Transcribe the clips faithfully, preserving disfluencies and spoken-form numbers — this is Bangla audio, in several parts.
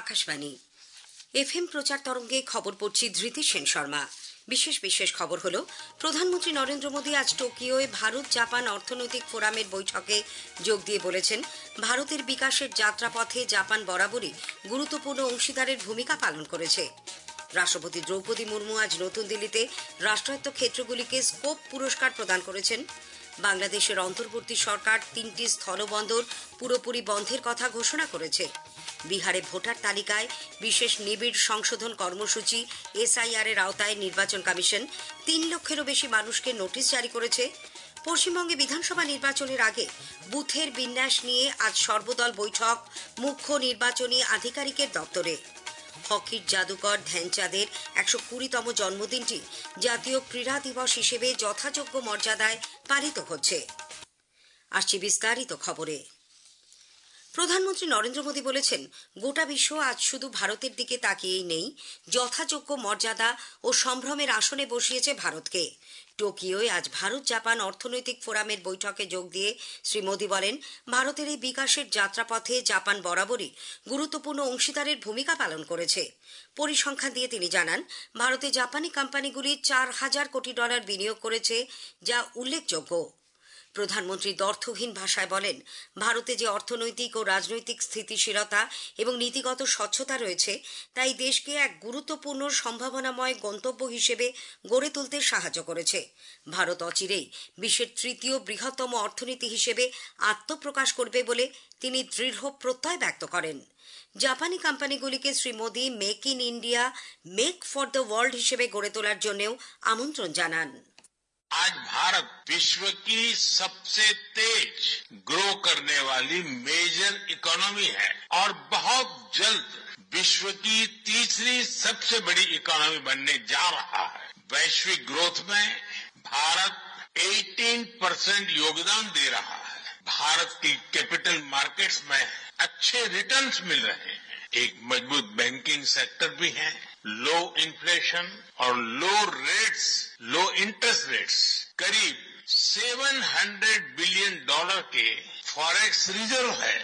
আকাশবাণী এফএম প্রচার তরঙ্গে খবর পড়ছি ধৃতি সেন শর্মা। বিশেষ বিশেষ খবর হলো, প্রধানমন্ত্রী নরেন্দ্র মোদী আজ টোকিওয় ভারত জাপান অর্থনৈতিক ফোরামের বৈঠকে যোগ দিয়ে বলেছেন, ভারতের বিকাশের যাত্রাপথে জাপান বরাবরই গুরুত্বপূর্ণ অংশীদারের ভূমিকা পালন করেছে। রাষ্ট্রপতি দ্রৌপদী মুর্মু আজ নতুন দিল্লিতে রাষ্ট্রায়ত্ত ক্ষেত্রগুলিকে স্কোপ পুরস্কার প্রদান করেছেন। বাংলাদেশের অন্তর্বর্তী সরকার তিনটি স্থলবন্দর পুরোপুরি বন্ধের কথা ঘোষণা করেছে। বিহারে ভোটার তালিকায় বিশেষ নিবিড় সংশোধন কর্মসূচি এসআইআর এর আওতায় নির্বাচন কমিশন তিন লক্ষেরও বেশি মানুষকে নোটিশ জারি করেছে। পশ্চিমবঙ্গে বিধানসভা নির্বাচনের আগে বুথের বিন্যাস নিয়ে আজ সর্বদল বৈঠক মুখ্য নির্বাচনী আধিকারিকের দপ্তরে। হকির জাদুকর ধ্যানচাঁদের একশো কুড়িতম জন্মদিনটি জাতীয় ক্রীড়া দিবস হিসেবে যথাযোগ্য মর্যাদায় পালিত হচ্ছে। আসছে বিস্তারিত খবরে। প্রধানমন্ত্রী নরেন্দ্র মোদী বলেছেন, গোটা বিশ্ব আজ শুধু ভারতের দিকে তাকিয়েই নেই, যথাযোগ্য মর্যাদা ও সম্ভ্রমের আসনে বসিয়েছে ভারতকে। টোকিওয় আজ ভারত জাপান অর্থনৈতিক ফোরামের বৈঠকে যোগ দিয়ে শ্রী মোদী বলেন, ভারতের এই বিকাশের যাত্রাপথে জাপান বরাবরই গুরুত্বপূর্ণ অংশীদারের ভূমিকা পালন করেছে। পরিসংখ্যান দিয়ে তিনি জানান, ভারতে জাপানি কোম্পানিগুলি চার হাজার কোটি ডলার বিনিয়োগ করেছে, যা উল্লেখযোগ্য। প্রধানমন্ত্রী দ্ব্যর্থহীন ভাষায় বলেন, ভারতে যে অর্থনৈতিক ও রাজনৈতিক স্থিতিশীলতা এবং নীতিগত স্বচ্ছতা রয়েছে, তাই দেশকে এক গুরুত্বপূর্ণ সম্ভাবনাময় গন্তব্য হিসেবে গড়ে তুলতে সাহায্য করেছে। ভারত অচিরেই বিশ্বের তৃতীয় বৃহত্তম অর্থনীতি হিসেবে আত্মপ্রকাশ করবে বলে তিনি দৃঢ় প্রত্যয় ব্যক্ত করেন। জাপানি কোম্পানিগুলিকে Shri Modi make in India, make for the world হিসেবে গড়ে তোলার জন্যও আমন্ত্রণ জানান। आज भारत विश्व की सबसे तेज ग्रो करने वाली मेजर इकोनॉमी है और बहुत जल्द विश्व की तीसरी सबसे बड़ी इकोनॉमी बनने जा रहा है। वैश्विक ग्रोथ में भारत अठारह परसेंट योगदान दे रहा है। भारत की कैपिटल मार्केट्स में अच्छे रिटर्न्स मिल रहे हैं। एक मजबूत बैंकिंग सेक्टर भी है। लो इन्फ्लेशन और low rates, low interest rates, करीब सात सौ बिलियन डॉलर के फॉरेक्स रिजर्व है।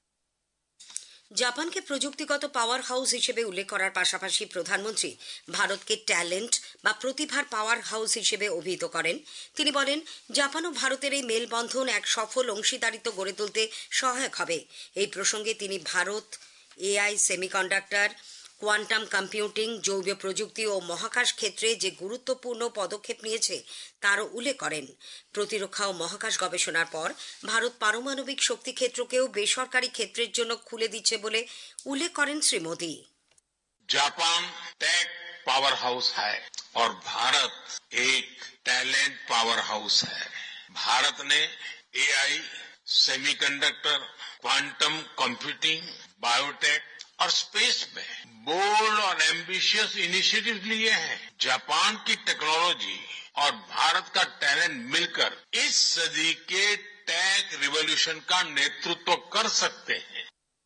জাপানকে প্রযুক্তিগত পাওয়ার হাউস হিসেবে উল্লেখ করার পাশাপাশি প্রধানমন্ত্রী ভারতকে ট্যালেন্ট বা প্রতিভার পাওয়ার হাউস হিসেবে অভিহিত করেন। তিনি বলেন, জাপান ও ভারতের এই মেলবন্ধন এক সফল অংশীদারিত্ব গড়ে তুলতে সহায়ক হবে। এই প্রসঙ্গে তিনি Bharat AI, semiconductor, quantum computing, জৈব প্রযুক্তি ও মহাকাশ ক্ষেত্রে যে গুরুত্বপূর্ণ পদক্ষেপ নিয়েছে তারও উল্লেখ করেন। প্রতিরক্ষা ও মহাকাশ গবেষণার পর ভারত পারমাণবিক শক্তি ক্ষেত্রকেও বেসরকারি ক্ষেত্রের জন্য খুলে দিচ্ছে বলে উল্লেখ করেন Shri Modi. Japan tech power house है और भारत एक टैलेंट पावर हाउस है। भारत ने AI, semiconductor, quantum computing, biotech और स्पेस में बोल्ड और एम्बिशियस इनिशिएटिव लिए हैं। जापान की टेक्नोलॉजी और भारत का टैलेंट मिलकर इस सदी के टेक रिवॉल्यूशन का नेतृत्व कर सकते हैं।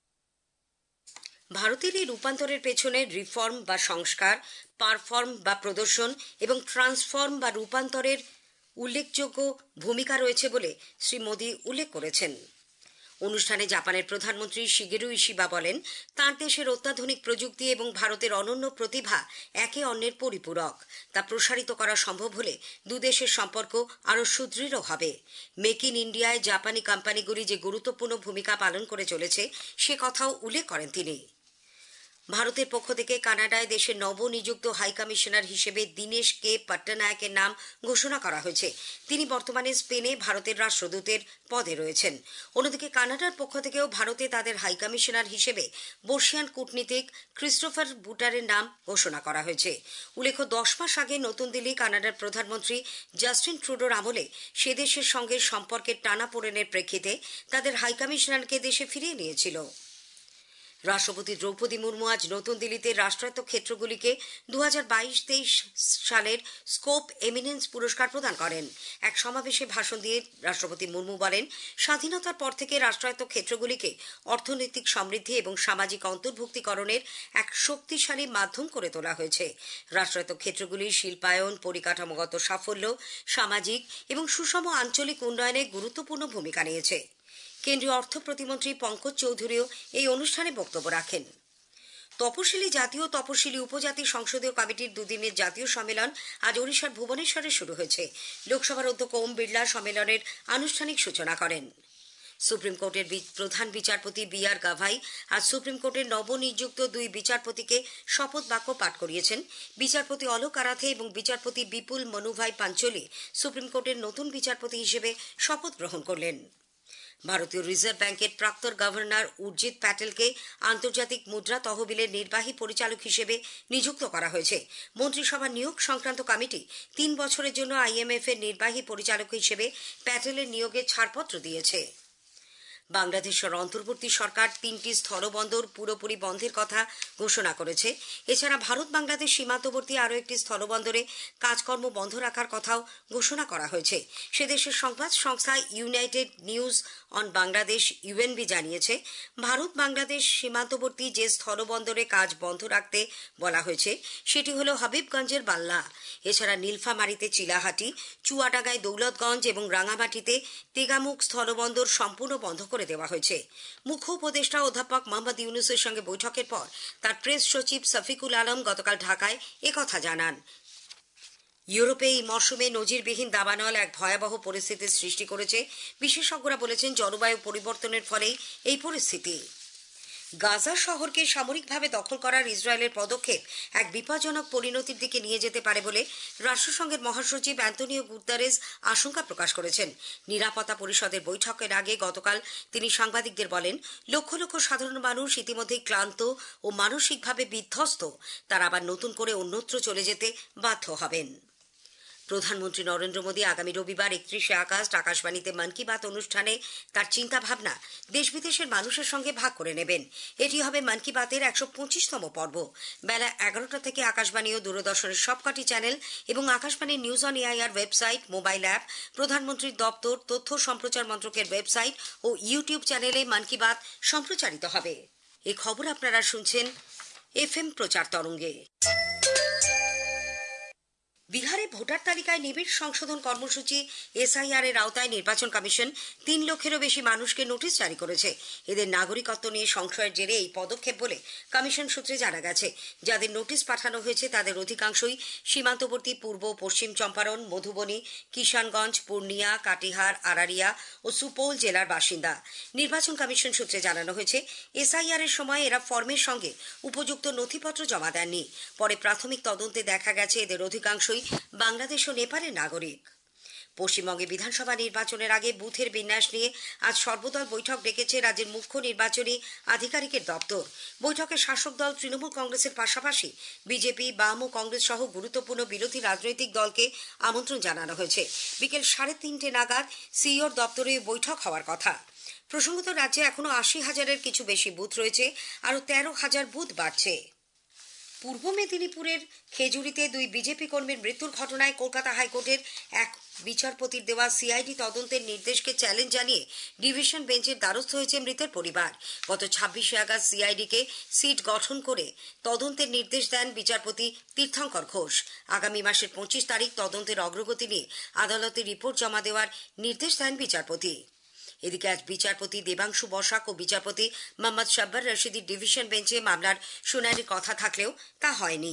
ভারতের এই রূপান্তরের পেছনে রিফর্ম বা সংস্কার, পারফর্ম বা প্রদর্শন এবং ট্রান্সফর্ম বা রূপান্তরের উল্লেখযোগ্য ভূমিকা রয়েছে বলে শ্রী মোদী উল্লেখ করেছেন। অনুষ্ঠানে জাপানের প্রধানমন্ত্রী শিগেরু ইশিবা বলেন, তাঁর দেশের অত্যাধুনিক প্রযুক্তি এবং ভারতের অনন্য প্রতিভা একে অন্যের পরিপূরক। তা প্রসারিত করা সম্ভব হলে দুদেশের সম্পর্ক আরও সুদৃঢ় হবে। মেক ইন ইন্ডিয়ায় জাপানি কোম্পানিগুলি যে গুরুত্বপূর্ণ ভূমিকা পালন করে চলেছে সে কথাও উল্লেখ করেন তিনি। ভারতের পক্ষ থেকে কানাডায় দেশের নবনিযুক্ত হাইকমিশনার হিসেবে দীনেশ কে পট্টনায়কের নাম ঘোষণা করা হয়েছে। তিনি বর্তমানে স্পেনে ভারতের রাষ্ট্রদূতের পদে রয়েছেন। অন্যদিকে কানাডার পক্ষ থেকেও ভারতে তাদের হাইকমিশনার হিসেবে বর্ষিয়ান কূটনীতিক ক্রিস্টোফার বুটারের নাম ঘোষণা করা হয়েছে। উল্লেখ্য, দশ মাস আগে নতুন দিল্লি কানাডার প্রধানমন্ত্রী জাস্টিন ট্রুডোর আমলে সে দেশের সঙ্গে সম্পর্কের টানাপোড়েনের প্রেক্ষিতে তাদের হাইকমিশনারকে দেশে ফিরিয়ে নিয়েছিল। রাষ্ট্রপতি দ্রৌপদী মুর্মু আজ নতুন দিল্লিতে রাষ্ট্রায়ত্ত ক্ষেত্রগুলিকে দু হাজার বাইশ তেইশ সালের স্কোপ এমিনেন্স পুরস্কার প্রদান করেন। এক সমাবেশে ভাষণ দিয়ে রাষ্ট্রপতি মুর্মু বলেন, স্বাধীনতার পর থেকে রাষ্ট্রায়ত্ত ক্ষেত্রগুলিকে অর্থনৈতিক সমৃদ্ধি এবং সামাজিক অন্তর্ভুক্তিকরণের এক শক্তিশালী মাধ্যম করে তোলা হয়েছে। রাষ্ট্রায়ত্ত ক্ষেত্রগুলির শিল্পায়ন, পরিকাঠামোগত সাফল্য, সামাজিক এবং সুষম আঞ্চলিক উন্নয়নে গুরুত্বপূর্ণ ভূমিকা নিয়েছে। কেন্দ্রীয় অর্থ প্রতিমন্ত্রী পঙ্কজ চৌধুরীও এই অনুষ্ঠানে বক্তব্য রাখেন। তপশিলি জাতীয় তপশিলি উপজাতি সংসদীয় কমিটির দুদিনের জাতীয় সম্মেলন আজ ওড়িশার ভুবনেশ্বরে শুরু হয়েছে। লোকসভার অধ্যক্ষ ওম বিড়লা সম্মেলনের আনুষ্ঠানিক সূচনা করেন। সুপ্রিম কোর্টের প্রধান বিচারপতি বি আর গাভাই আজ সুপ্রিম কোর্টের নবনিযুক্ত দুই বিচারপতিকে শপথ বাক্য পাঠ করিয়েছেন। বিচারপতি অলোক আরাধে এবং বিচারপতি বিপুল মনুভাই পাঞ্চলি সুপ্রিম কোর্টের নতুন বিচারপতি হিসেবে শপথ গ্রহণ করলেন। ভারতীয় রিজার্ভ ব্যাংকের প্রাক্তন গভর্নর উর্জিত প্যাটেলকে আন্তর্জাতিক মুদ্রা তহবিলের নির্বাহী পরিচালক হিসেবে নিযুক্ত করা হয়েছে। মন্ত্রিসভার নিয়োগ সংক্রান্ত কমিটি তিন বছরের জন্য আইএমএফ এর নির্বাহী পরিচালক হিসেবে প্যাটেলের নিয়োগে ছাড়পত্র দিয়েছে। বাংলাদেশের অন্তর্বর্তী সরকার তিনটি স্থলবন্দর পুরোপুরি বন্ধের কথা ঘোষণা করেছে। এছাড়া ভারত বাংলাদেশ সীমান্তবর্তী আরও একটি স্থলবন্দরে কাজকর্ম বন্ধ রাখার কথাও ঘোষণা করা হয়েছে। সে দেশের সংবাদ সংস্থা United News of Bangladesh UNB জানিয়েছে, ভারত বাংলাদেশ সীমান্তবর্তী যে স্থলবন্দরে কাজ বন্ধ রাখতে বলা হয়েছে সেটি হল হাবিবগঞ্জের বাল্লা। এছাড়া নীলফামারীতে চিলাহাটি, চুয়াডাঙ্গায় দৌলতগঞ্জ এবং রাঙামাটিতে তেগামুখ স্থলবন্দর সম্পূর্ণ বন্ধ করে দেওয়া হয়েছে। মুখ্য উপদেষ্টা অধ্যাপক মোহাম্মদ ইউনুসের সঙ্গে বৈঠকের পর তার প্রেস সচিব শফিকুল আলম গতকাল ঢাকায় একথা জানান। ইউরোপে এই মরশুমে নজিরবিহীন দাবানল এক ভয়াবহ পরিস্থিতির সৃষ্টি করেছে। বিশেষজ্ঞরা বলেছেন, জলবায়ু পরিবর্তনের ফলেই এই পরিস্থিতি। গাজা শহরকে সামরিকভাবে দখল করার ইসরায়েলের পদক্ষেপ এক বিপজ্জনক পরিণতির দিকে নিয়ে যেতে পারে বলে রাষ্ট্রসংঘের মহাসচিব অ্যান্তোনিও গুতেরেস আশঙ্কা প্রকাশ করেছেন। নিরাপত্তা পরিষদের বৈঠকের আগে গতকাল তিনি সাংবাদিকদের বলেন, লক্ষ লক্ষ সাধারণ মানুষ ইতিমধ্যেই ক্লান্ত ও মানসিকভাবে বিধ্বস্ত। তারা আবার নতুন করে অন্যত্র চলে যেতে বাধ্য হবেন। প্রধানমন্ত্রী নরেন্দ্র মোদী আগামী রবিবার একত্রিশে আগস্ট আকাশবাণীতে মন কি বাত অনুষ্ঠানে তার চিন্তা ভাবনা দেশ বিদেশের মানুষের সঙ্গে ভাগ করে নেবেন। এটি হবে মন কি বাতের একশো পঁচিশতম পর্ব। বেলা এগারোটা থেকে আকাশবাণী ও দূরদর্শনের সবকটি চ্যানেল এবং Akashvani news on AIR website, mobile app, প্রধানমন্ত্রীর দপ্তর, তথ্য সম্প্রচার মন্ত্রকের ওয়েবসাইট ও ইউটিউব চ্যানেলে মন কি বাত সম্প্রচারিত হবে। এই খবর আপনারা শুনছেন এফ এম প্রচার তরঙ্গে। বিহারে ভোটার তালিকায় নিবিড় সংশোধন কর্মসূচি এসআইআর এর আওতায় নির্বাচন কমিশন তিন লক্ষেরও বেশি মানুষকে নোটিশ জারি করেছে। এদের নাগরিকত্ব নিয়ে সংশয়ের জেরে এই পদক্ষেপ বলে কমিশন সূত্রে জানা গেছে। যাদের নোটিশ পাঠানো হয়েছে তাদের অধিকাংশই সীমান্তবর্তী পূর্ব পশ্চিম চম্পারণ, মধুবনী, কিষানগঞ্জ, পূর্ণিয়া, কাটিহার, আরারিয়া ও সুপৌল জেলার বাসিন্দা। নির্বাচন কমিশন সূত্রে জানানো হয়েছে, এসআইআর এর সময় এরা ফর্মের সঙ্গে উপযুক্ত নথিপত্র জমা দেননি। পরে প্রাথমিক তদন্তে দেখা গেছে এদের অধিকাংশই বাংলাদেশ ও নেপালের নাগরিক। পশ্চিমবঙ্গে বিধানসভা নির্বাচনের আগে বুথের বিন্যাস নিয়ে আজ সর্বদল বৈঠক ডেকেছে রাজ্যের মুখ্য নির্বাচনী আধিকারিকের দপ্তর। বৈঠকে শাসক দল তৃণমূল কংগ্রেসের পাশাপাশি বিজেপি, বাম ও কংগ্রেস সহ গুরুত্বপূর্ণ বিরোধী রাজনৈতিক দলকে আমন্ত্রণ জানানো হয়েছে। বিকেল সাড়ে তিনটে নাগাদ সিইওর দপ্তরে বৈঠক হওয়ার কথা। প্রসঙ্গত, রাজ্যে এখনো আশি হাজারের কিছু বেশি বুথ রয়েছে, আরও তেরো হাজার বুথ বাড়ছে। পূর্ব মেদিনীপুরের খেজুরিতে দুই বিজেপি কর্মীর মৃত্যুর ঘটনায় কলকাতা হাইকোর্টের এক বিচারপতির দেওয়া সিআইডি তদন্তের নির্দেশকে চ্যালেঞ্জ জানিয়ে ডিভিশন বেঞ্চের দ্বারস্থ হয়েছে মৃতের পরিবার। গত ছাব্বিশে আগস্ট সিআইডিকে সিট গঠন করে তদন্তের নির্দেশ দেন বিচারপতি তীর্থঙ্কর ঘোষ। আগামী মাসের পঁচিশ তারিখ তদন্তের অগ্রগতি নিয়ে আদালতে রিপোর্ট জমা দেওয়ার নির্দেশ দেন বিচারপতি। এদিকে আজ বিচারপতি দেবাংশু বসাক ও বিচারপতি মোহাম্মদ শাব্বার রশিদির ডিভিশন বেঞ্চে মামলার শুনানির কথা থাকলেও তা হয়নি।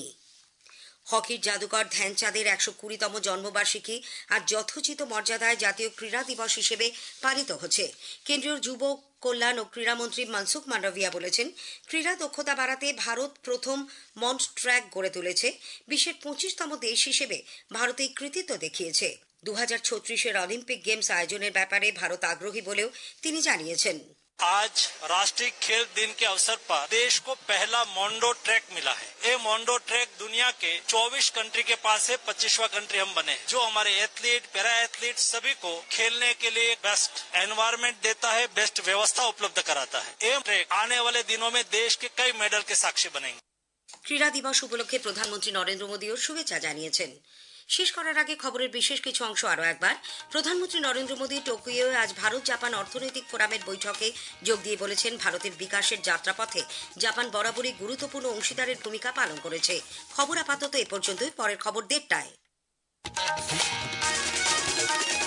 হকির জাদুকর ধ্যানচাঁদের একশো কুড়িতম জন্মবার্ষিকী আজ যথোচিত মর্যাদায় জাতীয় ক্রীড়া দিবস হিসেবে পালিত হচ্ছে। কেন্দ্রীয় যুব কল্যাণ ও ক্রীড়ামন্ত্রী মনসুখ মান্ডভিয়া বলেছেন, ক্রীড়া দক্ষতা বাড়াতে ভারত প্রথম মন্ট ট্র্যাক গড়ে তুলেছে। বিশ্বের পঁচিশতম দেশ হিসেবে ভারত এই কৃতিত্ব দেখিয়েছে। দু হাজার ছত্রিশের অলিম্পিক গেমস আয়োজনের ব্যাপারে ভারত আগ্রহী বলেও তিনি জানিয়েছেন। आज राष्ट्रीय खेल दिन के अवसर पर देश को पहला मोंडो ट्रैक मिला है। ये मोंडो ट्रैक दुनिया के चौबीस कंट्री के पास है, पच्चीसवां कंट्री हम बने, जो हमारे एथलीट, पैरा एथलीट सभी को खेलने के लिए बेस्ट एनवायरमेंट देता है, बेस्ट व्यवस्था उपलब्ध कराता है। ये ट्रैक आने वाले दिनों में देश के कई मेडल के साक्षी बनेंगे। ক্রীড়া দিবস উপলক্ষে প্রধানমন্ত্রী নরেন্দ্র মোদীও শুভেচ্ছা জানিয়েছেন। শেষ করার আগে খবরের বিশেষ কিছু অংশ আরও একবার। প্রধানমন্ত্রী নরেন্দ্র মোদী টোকিওয়ে আজ ভারত জাপান অর্থনৈতিক ফোরামের বৈঠকে যোগ দিয়ে বলেছেন, ভারতের বিকাশের যাত্রাপথে জাপান বরাবরই গুরুত্বপূর্ণ অংশীদারের ভূমিকা পালন করেছে। খবর আপাতত এ পর্যন্তই। পরের খবর দেড়টায়।